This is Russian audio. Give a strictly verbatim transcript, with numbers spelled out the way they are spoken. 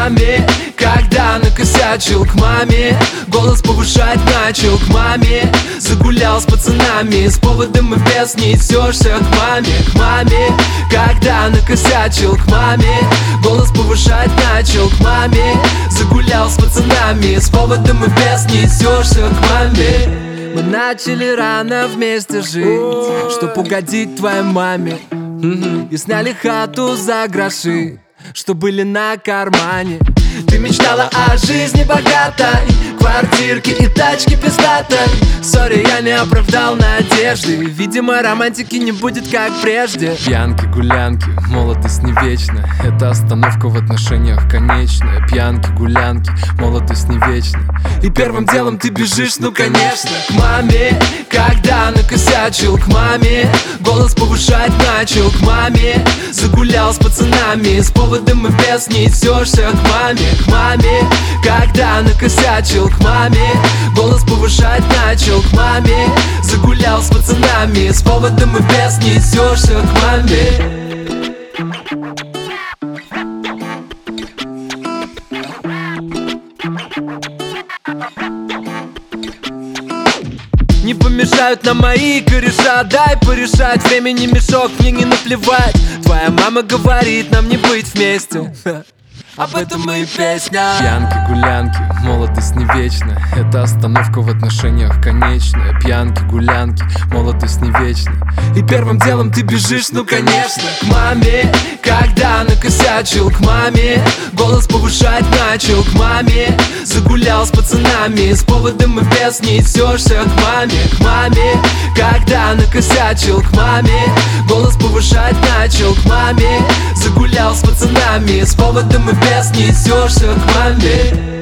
маме, когда накосячил, к маме, голос повышать начал, к маме, загулял с пацанами, с поводом и без несешься к маме, к маме, когда накосячил, к маме, голос повышать начал, к маме, загулял с пацанами, с поводом и без несешься к маме. Мы начали рано вместе жить, чтоб угодить твоей маме, и сняли хату за гроши, что были на кармане. Ты мечтала о жизни богатой, квартирке и тачке пиздатой. Сори, я не оправдал надежды, видимо, романтики не будет как прежде. Пьянки, гулянки, молодость не вечна, это остановка в отношениях конечная. Пьянки, гулянки, молодость не вечна, и первым делом ты бежишь, ну конечно. К маме, когда накосячил, к маме, голос повышать начал, к маме, загулял с пацанами, с поводом и без несешься к маме, к маме, когда накосячил, к маме, голос повышать начал, к маме, загулял с пацанами, с поводом и без несешься к маме. Не помешают нам мои кореша, дай порешать, времени мешок, мне не наплевать. Твоя мама говорит нам не быть вместе, об этом и песня. Пьянки, гулянки, молодость не вечна, это остановка в отношениях конечная. Пьянки, гулянки, молодость не вечна, и первым делом ты бежишь, ну конечно. К маме, когда накосячил, к маме, голос повышать начал, к маме, загулял с пацанами, с поводом и без несешься к маме, к маме, когда накосячил, к маме, голос повышать начал, к маме, загулял с пацанами, с поводом и без несешься к маме.